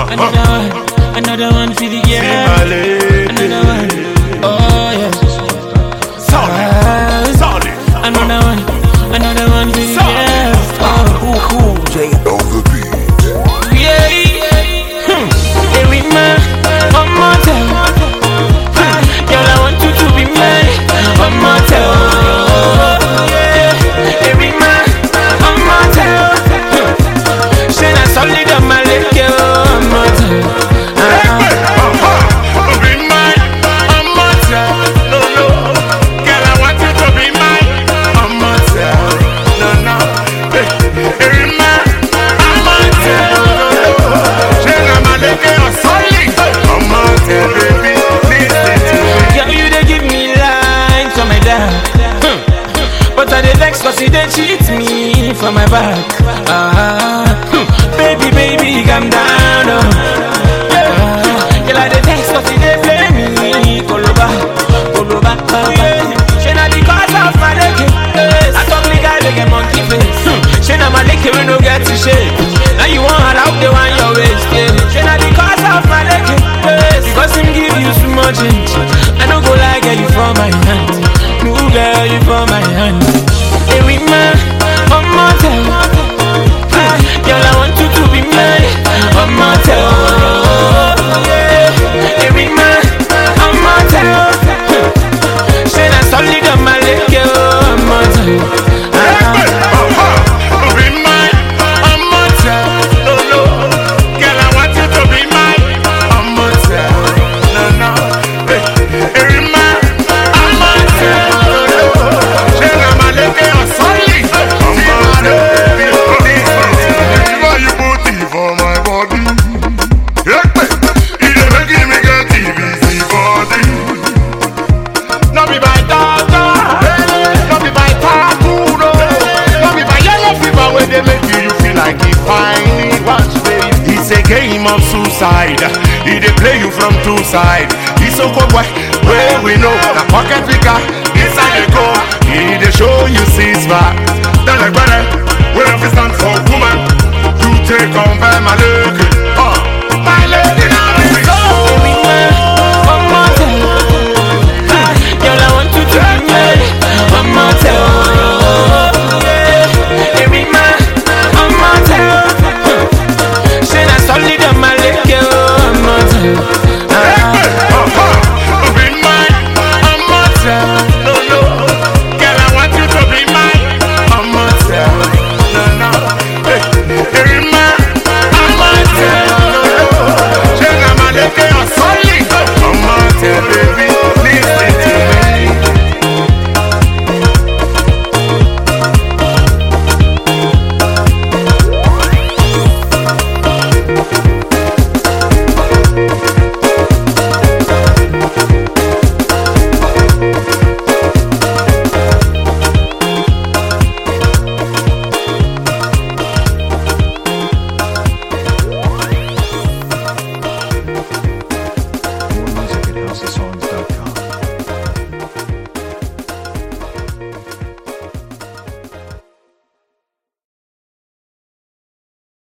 Another one for the girl. Another one. Oh yes. Solid. Another one for the girl. Cool J on the beat. Yeah. Hey, we man, one more time. Girl, I want you to be mine. One more time. Yeah. Hey, we man, one more time. Say that solid on my leg, girl. One more time. Be mine. One more time. No. Girl, I want you to be mine. One more time. No. Hey, man. One more time. Say that my leg is solid. One more time, baby. Listen to me. Girl, you they give me lines on my dad. But I dey vex cause you dey cheat me for my back. Baby, calm down. Girl, I dey vex cause you dey play me. Koloba. She na the cause of my leke. I talk the guy like a monkey face. She na my leke we no get to shake. Now you want her out the one your waist. She na the cause of my leke. Because him give you so much change. I no go like girl you for my hand. No girl you for my hand. Hey we man, one more time. Girl I want you to be mine. One more time. Hey we man, one more time. Say that solid on my leg, girl. One more time. Be mine. One more time. No. Girl, I want you to be mine. One more time. No. Hey, man. One more time. No. Say that my leg is solid. One more time. Why you put it for my body? It dey make me get TVC body. No be by doctor, no be by tattoo, no be by yellow fever where they make you feel like you finally watch baby. It's a game of suicide. He dey play you from two sides. He's so cold where we know the pocket picker inside the go. He dey show you six back. Tell like brother, we don't stand for woman. You take on by my lady. My lady.